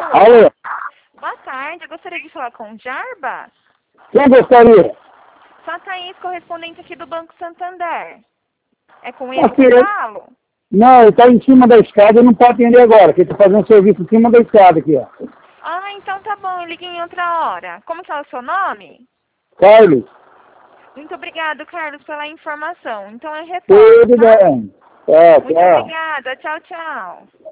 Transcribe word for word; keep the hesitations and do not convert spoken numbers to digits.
Alô? Boa tarde, eu gostaria de falar com o Jarba. Quem gostaria? Sou a Thaís, correspondente aqui do Banco Santander. É com ele Aqui, que eu falo? não, ele está em cima da escada e não pode atender agora, que ele está fazendo um serviço em cima da escada aqui, ó. Ah, então tá bom, eu ligo em outra hora. Como que é o seu nome? Carlos, Muito obrigado, Carlos, pela informação. Então é retorno, tudo tá? bem. É, Muito tchau. obrigada, tchau, tchau.